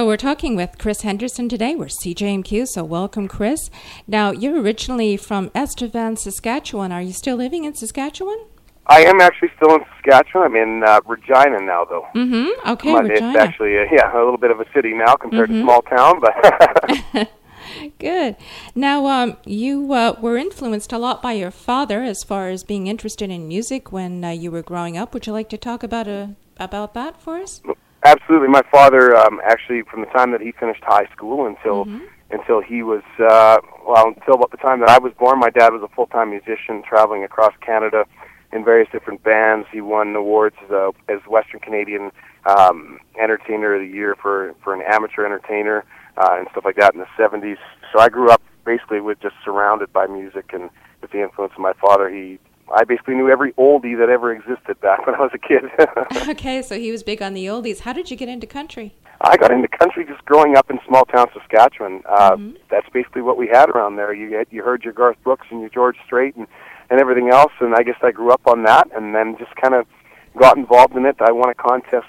So we're talking with Chris Henderson today. We're CJMQ, so welcome, Chris. Now, you're originally from Estevan, Saskatchewan. Are you still living in Saskatchewan? I am actually still in Saskatchewan. I'm in Regina now, though. Mm-hmm. Okay, Regina. It's actually, a little bit of a city now compared to small town, but... Good. Now, you were influenced a lot by your father as far as being interested in music when you were growing up. Would you like to talk about that for us? Absolutely. My father, actually, from the time that he finished high school until he was, until about the time that I was born, my dad was a full-time musician traveling across Canada in various different bands. He won awards as Western Canadian Entertainer of the Year for an amateur entertainer and stuff like that in the 70s. So I grew up basically with just surrounded by music, and with the influence of my father, I basically knew every oldie that ever existed back when I was a kid. Okay, so he was big on the oldies. How did you get into country? I got into country just growing up in small town Saskatchewan. That's basically what we had around there. You heard your Garth Brooks and your George Strait and everything else, and I guess I grew up on that, and then just kind of got involved in it. I won a contest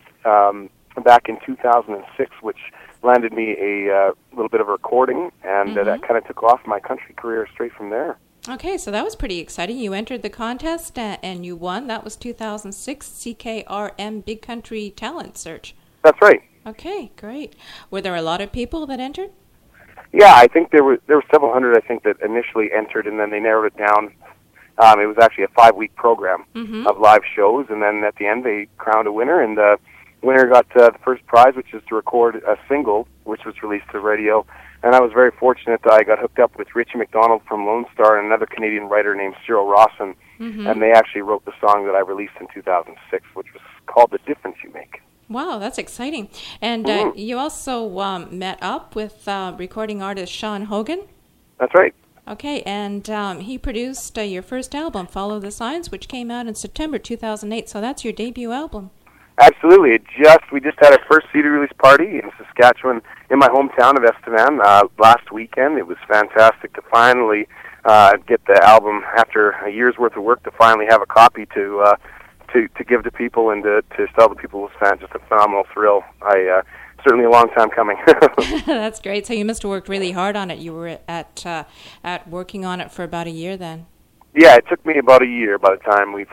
back in 2006, which landed me a little bit of a recording, and that kind of took off my country career straight from there. Okay, so that was pretty exciting. You entered the contest and you won. That was 2006 CKRM Big Country Talent Search. That's right. Okay, great. Were there a lot of people that entered? Yeah, I think there were several hundred, I think, that initially entered, and then they narrowed it down. It was actually a 5-week program of live shows, and then at the end they crowned a winner, and the winner got the first prize, which is to record a single, which was released to radio. And I was very fortunate that I got hooked up with Richie McDonald from Lone Star and another Canadian writer named Cyril Rawson, and they actually wrote the song that I released in 2006, which was called The Difference You Make. Wow, that's exciting. And you also met up with recording artist Sean Hogan? That's right. Okay, and he produced your first album, Follow the Signs, which came out in September 2008, so that's your debut album. Absolutely. We just had our first CD release party in Saskatchewan, in my hometown of Estevan, last weekend. It was fantastic to finally get the album, after a year's worth of work, to finally have a copy to give to people and to tell the people. It was just a phenomenal thrill. Certainly a long time coming. That's great. So you must have worked really hard on it. You were at working on it for about a year then. Yeah, it took me about a year by the time we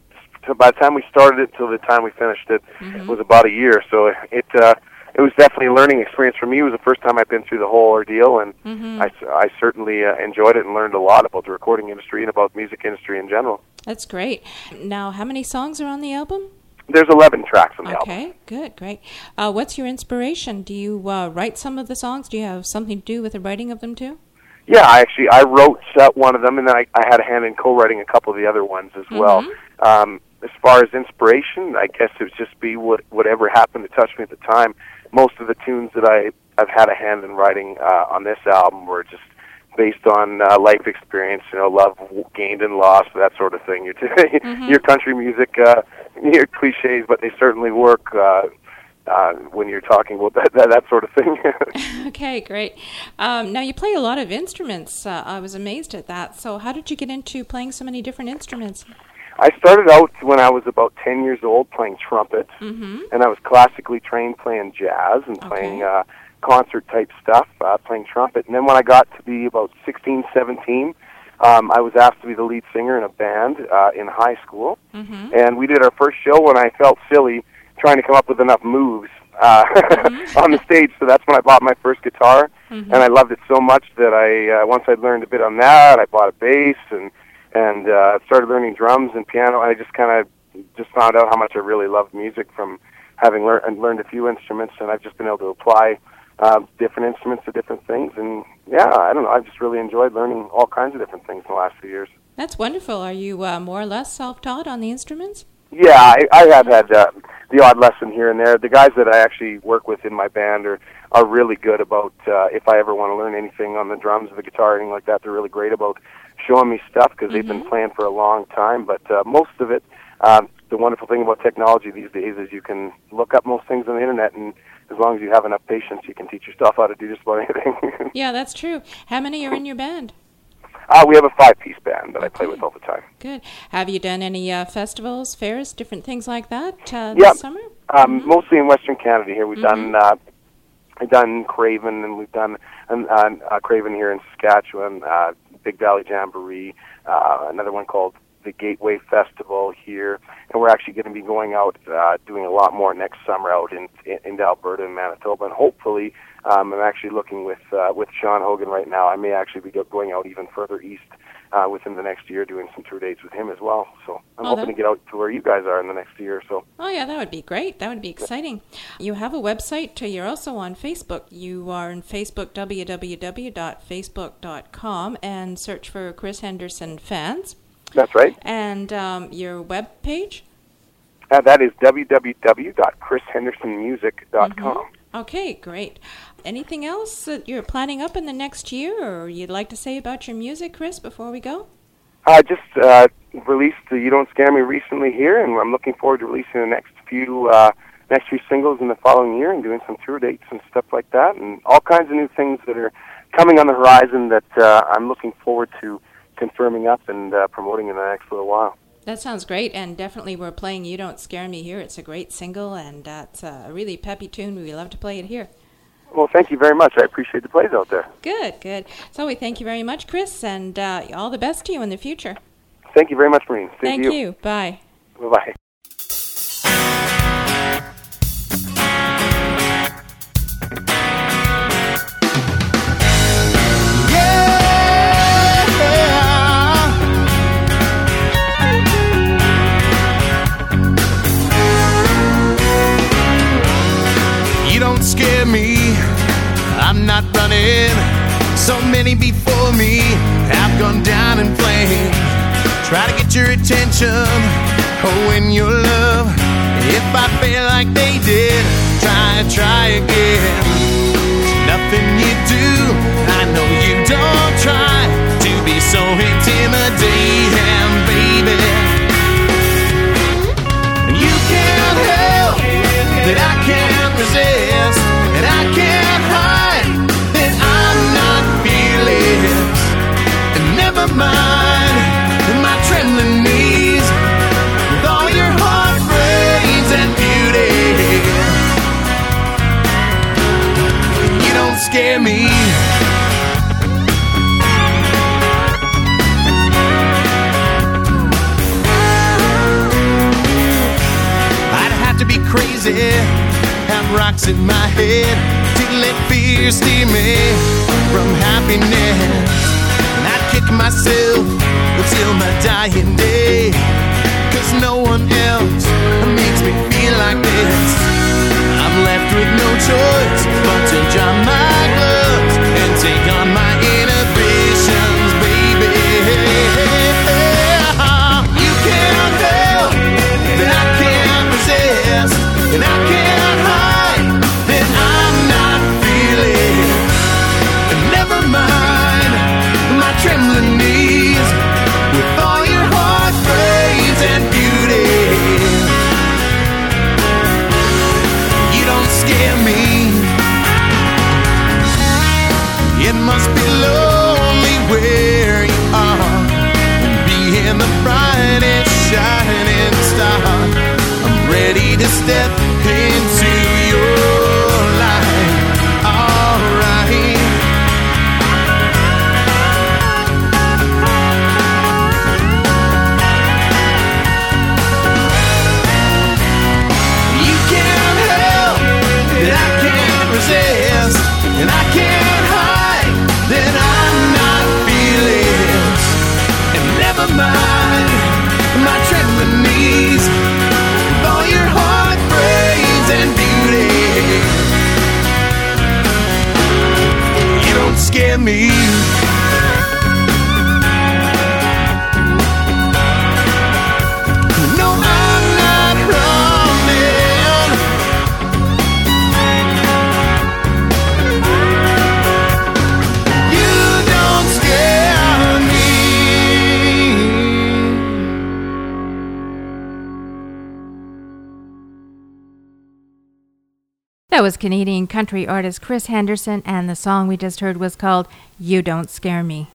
started it till the time we finished it. It was about a year. So it was definitely a learning experience for me. It was the first time I'd been through the whole ordeal, and I certainly enjoyed it and learned a lot about the recording industry and about the music industry in general. That's great. Now, how many songs are on the album? There's 11 tracks on the album. Okay, good, great. What's your inspiration? Do you write some of the songs? Do you have something to do with the writing of them too? Yeah, I wrote one of them, and then I had a hand in co-writing a couple of the other ones as well. As far as inspiration, I guess it would just be whatever happened to touch me at the time. Most of the tunes that I've had a hand in writing on this album were just based on life experience, love gained and lost, that sort of thing. Your country music, your cliches, but they certainly work when you're talking about that sort of thing. Okay, great. Now, you play a lot of instruments. I was amazed at that. So how did you get into playing so many different instruments? I started out when I was about 10 years old playing trumpet, and I was classically trained playing jazz and playing concert-type stuff, playing trumpet. And then when I got to be about 16, 17, I was asked to be the lead singer in a band in high school. And we did our first show, and I felt silly trying to come up with enough moves on the stage. So that's when I bought my first guitar, and I loved it so much that once I'd learned a bit on that, I bought a bass and started learning drums and piano. And I just found out how much I really loved music from having learned a few instruments, and I've just been able to apply different instruments to different things. And I don't know, I've just really enjoyed learning all kinds of different things in the last few years. That's wonderful. Are you more or less self-taught on the instruments? Yeah, I have had the odd lesson here and there. The guys that I actually work with in my band are really good about, if I ever want to learn anything on the drums or the guitar or anything like that, they're really great about showing me stuff because they've been playing for a long time. But most of it, the wonderful thing about technology these days is you can look up most things on the internet, and as long as you have enough patience, you can teach yourself how to do just about anything. Yeah, that's true. How many are in your band? We have a 5-piece band that I play with all the time. Good. Have you done any festivals, fairs, different things like that this summer? Mostly in Western Canada here. We've done I've done Craven, and we've done Craven here in Saskatchewan, Big Valley Jamboree, another one called the Gateway Festival here, and we're actually going to be going out doing a lot more next summer out into Alberta and Manitoba, and hopefully I'm actually looking with Sean Hogan right now. I may actually be going out even further east within the next year, doing some tour dates with him as well. So I'm hoping to get out to where you guys are in the next year or so. Oh yeah, that would be great. That would be exciting. You have a website. You're also on Facebook. You are on Facebook, www.facebook.com, and search for Chris Henderson Fans. That's right. And your web page? That is www.chrishendersonmusic.com. Mm-hmm. Okay, great. Anything else that you're planning up in the next year, or you'd like to say about your music, Chris, before we go? I just released You Don't Scare Me recently here, and I'm looking forward to releasing the next few singles in the following year and doing some tour dates and stuff like that, and all kinds of new things that are coming on the horizon that I'm looking forward to confirming up and promoting in the next little while. That sounds great, and definitely we're playing You Don't Scare Me here. It's a great single, and it's a really peppy tune. We love to play it here. Well, thank you very much. I appreciate the plays out there. Good, good. So we thank you very much, Chris, and all the best to you in the future. Thank you very much, Maureen. Thank you. Bye. Bye-bye. Scare me, I'm not running. So many before me have gone down in flames. Try to get your attention, win your love. If I fail like they did, try again. There's nothing you do, I know you don't try to be so intimidating, baby. You can't help that I can't resist, and I can't hide that I'm not fearless. And never mind my trembling knees, with all your heart, brains, and beauty. You don't scare me. I'd have to be crazy, have rocks in my head to let fear steer me from happiness. And I'd kick myself until my dying day, 'cause no one else makes me feel like this. I'm left with no choice but to drop my gloves and take on my inhibitions, baby. You can't help that I can't resist, and I can't hide that I'm not feeling. And never mind my trembling knees, with all your heart, brains, and beauty. You don't scare me. It must be lonely where you are, and being the brightest shining star. I'm ready to step into your life, alright. You can't help that I can't resist, and I can't hide that I'm not fearless. And never mind my trembling knees, with all your heart, brains, and beauty. You don't scare me. No, I'm not running. You don't scare me. That was Canadian country artist Chris Henderson, and the song we just heard was called You Don't Scare Me.